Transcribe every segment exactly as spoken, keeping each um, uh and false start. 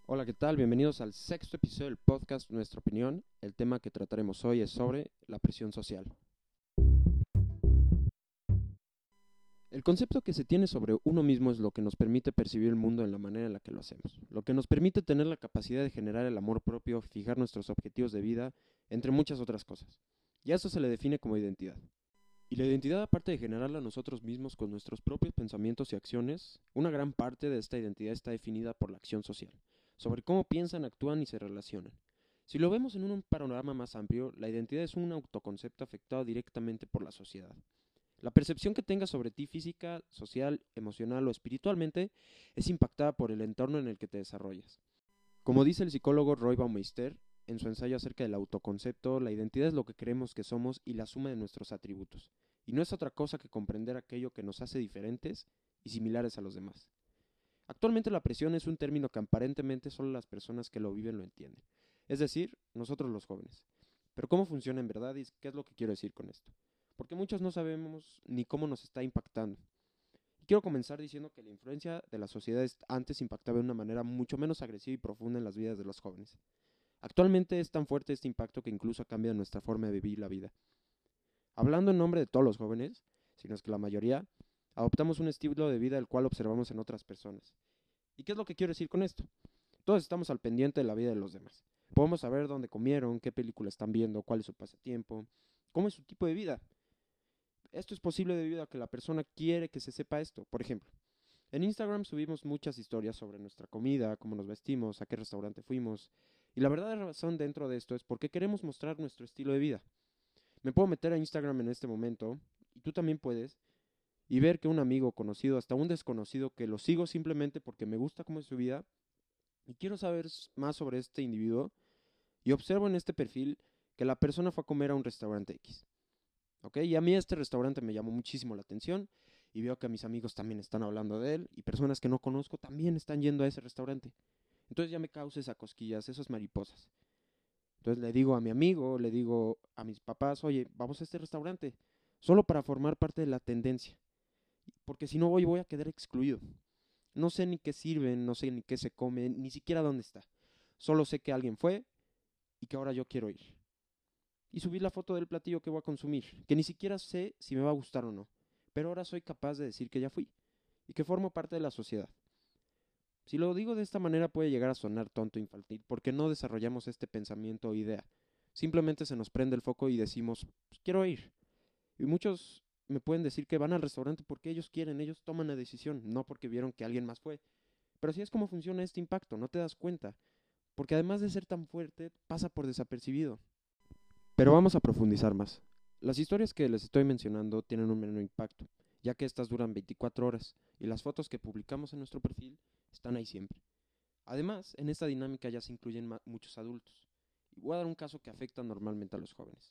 Hola, ¿qué tal? Bienvenidos al sexto episodio del podcast Nuestra Opinión. El tema que trataremos hoy es sobre la presión social. El concepto que se tiene sobre uno mismo es lo que nos permite percibir el mundo en la manera en la que lo hacemos, lo que nos permite tener la capacidad de generar el amor propio, fijar nuestros objetivos de vida, entre muchas otras cosas. Y a eso se le define como identidad. Y la identidad, aparte de generarla nosotros mismos con nuestros propios pensamientos y acciones, una gran parte de esta identidad está definida por la acción social, sobre cómo piensan, actúan y se relacionan. Si lo vemos en un panorama más amplio, la identidad es un autoconcepto afectado directamente por la sociedad. La percepción que tengas sobre ti física, social, emocional o espiritualmente es impactada por el entorno en el que te desarrollas. Como dice el psicólogo Roy Baumeister, en su ensayo acerca del autoconcepto, la identidad es lo que creemos que somos y la suma de nuestros atributos, y no es otra cosa que comprender aquello que nos hace diferentes y similares a los demás. Actualmente la presión es un término que aparentemente solo las personas que lo viven lo entienden, es decir, nosotros los jóvenes. Pero ¿cómo funciona en verdad y qué es lo que quiero decir con esto? Porque muchos no sabemos ni cómo nos está impactando. Y quiero comenzar diciendo que la influencia de la sociedad antes impactaba de una manera mucho menos agresiva y profunda en las vidas de los jóvenes. Actualmente es tan fuerte este impacto que incluso cambia nuestra forma de vivir la vida. Hablando en nombre de todos los jóvenes, sino es que la mayoría, adoptamos un estilo de vida el cual observamos en otras personas. ¿Y qué es lo que quiero decir con esto? Todos estamos al pendiente de la vida de los demás. Podemos saber dónde comieron, qué película están viendo, cuál es su pasatiempo, cómo es su tipo de vida. Esto es posible debido a que la persona quiere que se sepa esto. Por ejemplo, en Instagram subimos muchas historias sobre nuestra comida, cómo nos vestimos, a qué restaurante fuimos. Y la verdadera razón dentro de esto es porque queremos mostrar nuestro estilo de vida. Me puedo meter a Instagram en este momento, y tú también puedes, y ver que un amigo conocido, hasta un desconocido, que lo sigo simplemente porque me gusta cómo es su vida, y quiero saber más sobre este individuo, y observo en este perfil que la persona fue a comer a un restaurante X. ¿Ok? Y a mí este restaurante me llamó muchísimo la atención y veo que mis amigos también están hablando de él y personas que no conozco también están yendo a ese restaurante. Entonces ya me causa esas cosquillas, esas mariposas. Entonces le digo a mi amigo, le digo a mis papás, oye, vamos a este restaurante, solo para formar parte de la tendencia, porque si no voy voy a quedar excluido. No sé ni qué sirven, no sé ni qué se come, ni siquiera dónde está. Solo sé que alguien fue y que ahora yo quiero ir. Y subí la foto del platillo que voy a consumir, que ni siquiera sé si me va a gustar o no, pero ahora soy capaz de decir que ya fui y que formo parte de la sociedad. Si lo digo de esta manera puede llegar a sonar tonto e infantil, porque no desarrollamos este pensamiento o idea. Simplemente se nos prende el foco y decimos, pues, quiero ir. Y muchos me pueden decir que van al restaurante porque ellos quieren, ellos toman la decisión, no porque vieron que alguien más fue. Pero así es como funciona este impacto, no te das cuenta, porque además de ser tan fuerte, pasa por desapercibido. Pero vamos a profundizar más. Las historias que les estoy mencionando tienen un menor impacto, ya que estas duran veinticuatro horas y las fotos que publicamos en nuestro perfil están ahí siempre. Además, en esta dinámica ya se incluyen muchos adultos. Y voy a dar un caso que afecta normalmente a los jóvenes.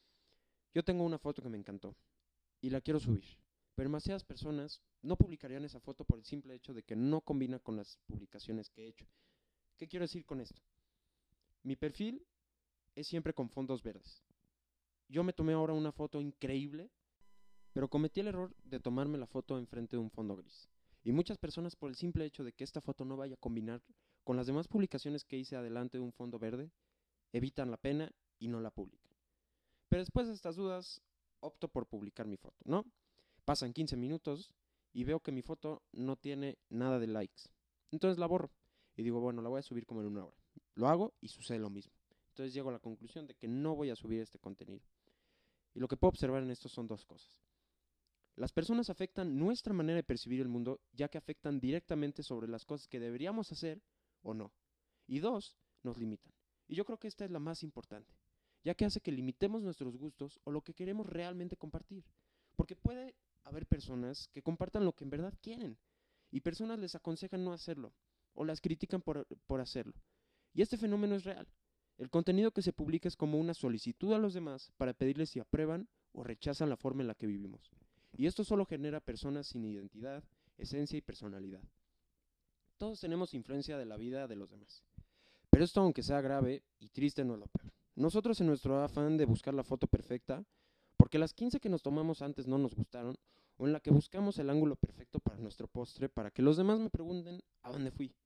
Yo tengo una foto que me encantó y la quiero subir, pero demasiadas personas no publicarían esa foto por el simple hecho de que no combina con las publicaciones que he hecho. ¿Qué quiero decir con esto? Mi perfil es siempre con fondos verdes. Yo me tomé ahora una foto increíble, pero cometí el error de tomarme la foto enfrente de un fondo gris. Y muchas personas, por el simple hecho de que esta foto no vaya a combinar con las demás publicaciones que hice adelante de un fondo verde, evitan la pena y no la publican. Pero después de estas dudas, opto por publicar mi foto, ¿no? Pasan quince minutos y veo que mi foto no tiene nada de likes. Entonces la borro y digo, bueno, la voy a subir como en una hora. Lo hago y sucede lo mismo. Entonces llego a la conclusión de que no voy a subir este contenido. Y lo que puedo observar en esto son dos cosas. Las personas afectan nuestra manera de percibir el mundo, ya que afectan directamente sobre las cosas que deberíamos hacer o no. Y dos, nos limitan. Y yo creo que esta es la más importante, ya que hace que limitemos nuestros gustos o lo que queremos realmente compartir. Porque puede haber personas que compartan lo que en verdad quieren, y personas les aconsejan no hacerlo, o las critican por, por hacerlo. Y este fenómeno es real. El contenido que se publica es como una solicitud a los demás para pedirles si aprueban o rechazan la forma en la que vivimos. Y esto solo genera personas sin identidad, esencia y personalidad. Todos tenemos influencia de la vida de los demás. Pero esto, aunque sea grave y triste, no es lo peor. Nosotros, en nuestro afán de buscar la foto perfecta, porque las quince que nos tomamos antes no nos gustaron, o en la que buscamos el ángulo perfecto para nuestro postre, para que los demás me pregunten a dónde fui,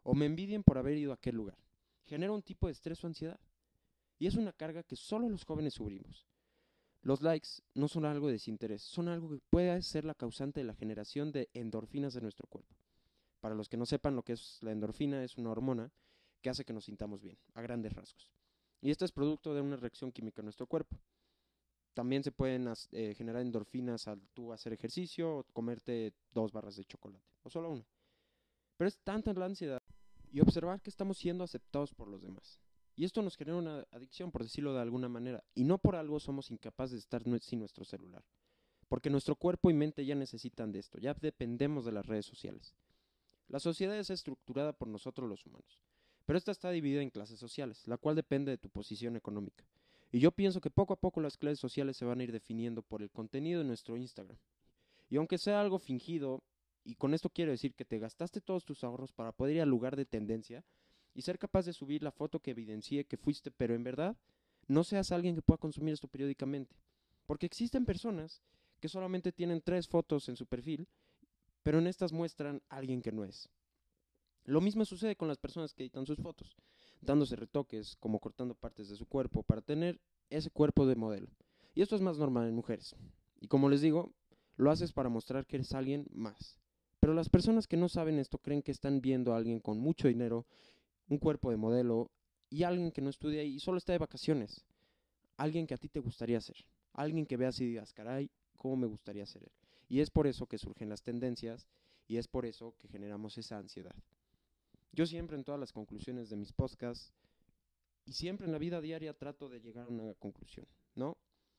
o me envidien por haber ido a aquel lugar. Genera un tipo de estrés o ansiedad. Y es una carga que solo los jóvenes sufrimos. Los likes no son algo de desinterés, son algo que puede ser la causante de la generación de endorfinas en nuestro cuerpo. Para los que no sepan lo que es la endorfina, es una hormona que hace que nos sintamos bien, a grandes rasgos. Y esto es producto de una reacción química en nuestro cuerpo. También se pueden eh, generar endorfinas al tú hacer ejercicio o comerte dos barras de chocolate, o solo una. Pero es tanta la ansiedad y observar que estamos siendo aceptados por los demás. Y esto nos genera una adicción, por decirlo de alguna manera, y no por algo somos incapaces de estar sin nuestro celular. Porque nuestro cuerpo y mente ya necesitan de esto, ya dependemos de las redes sociales. La sociedad es estructurada por nosotros los humanos, pero esta está dividida en clases sociales, la cual depende de tu posición económica. Y yo pienso que poco a poco las clases sociales se van a ir definiendo por el contenido de nuestro Instagram. Y aunque sea algo fingido, y con esto quiero decir que te gastaste todos tus ahorros para poder ir al lugar de tendencia y ser capaz de subir la foto que evidencie que fuiste, pero en verdad no seas alguien que pueda consumir esto periódicamente. Porque existen personas que solamente tienen tres fotos en su perfil, pero en estas muestran a alguien que no es. Lo mismo sucede con las personas que editan sus fotos, dándose retoques como cortando partes de su cuerpo para tener ese cuerpo de modelo. Y esto es más normal en mujeres. Y como les digo, lo haces para mostrar que eres alguien más. Pero las personas que no saben esto creen que están viendo a alguien con mucho dinero, un cuerpo de modelo y alguien que no estudia y solo está de vacaciones. Alguien que a ti te gustaría ser. Alguien que veas y digas, caray, ¿cómo me gustaría ser él? Y es por eso que surgen las tendencias y es por eso que generamos esa ansiedad. Yo siempre en todas las conclusiones de mis podcasts y siempre en la vida diaria trato de llegar a una conclusión, ¿no?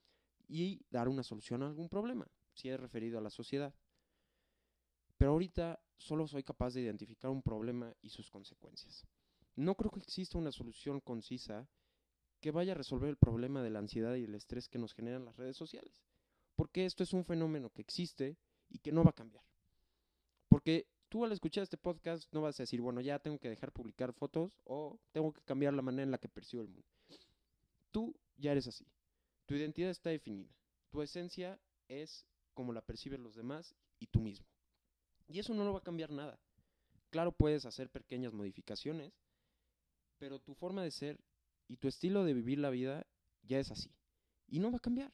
Y dar una solución a algún problema, si es referido a la sociedad. Pero ahorita solo soy capaz de identificar un problema y sus consecuencias. No creo que exista una solución concisa que vaya a resolver el problema de la ansiedad y el estrés que nos generan las redes sociales. Porque esto es un fenómeno que existe y que no va a cambiar. Porque tú al escuchar este podcast no vas a decir, bueno, ya tengo que dejar publicar fotos o tengo que cambiar la manera en la que percibo el mundo. Tú ya eres así. Tu identidad está definida. Tu esencia es como la perciben los demás y tú mismo. Y eso no lo va a cambiar nada. Claro, puedes hacer pequeñas modificaciones, pero tu forma de ser y tu estilo de vivir la vida ya es así. Y no va a cambiar.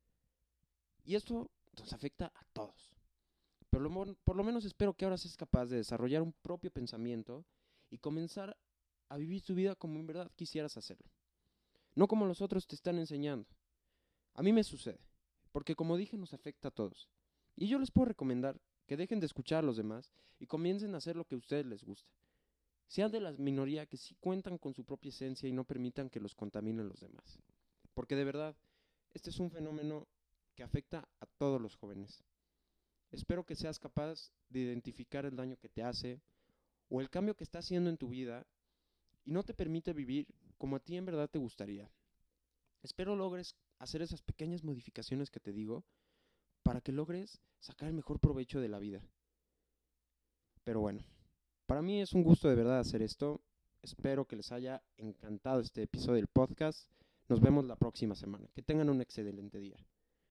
Y esto nos afecta a todos. Pero lo, por lo menos espero que ahora seas capaz de desarrollar un propio pensamiento y comenzar a vivir tu vida como en verdad quisieras hacerlo. No como los otros te están enseñando. A mí me sucede, porque como dije nos afecta a todos. Y yo les puedo recomendar que dejen de escuchar a los demás y comiencen a hacer lo que a ustedes les gusta. Sean de la minoría que sí cuentan con su propia esencia y no permitan que los contaminen los demás. Porque de verdad, este es un fenómeno que afecta a todos los jóvenes. Espero que seas capaz de identificar el daño que te hace o el cambio que está haciendo en tu vida y no te permite vivir como a ti en verdad te gustaría. Espero logres hacer esas pequeñas modificaciones que te digo para que logres sacar el mejor provecho de la vida. Pero bueno, para mí es un gusto de verdad hacer esto. Espero que les haya encantado este episodio del podcast. Nos vemos la próxima semana. Que tengan un excelente día.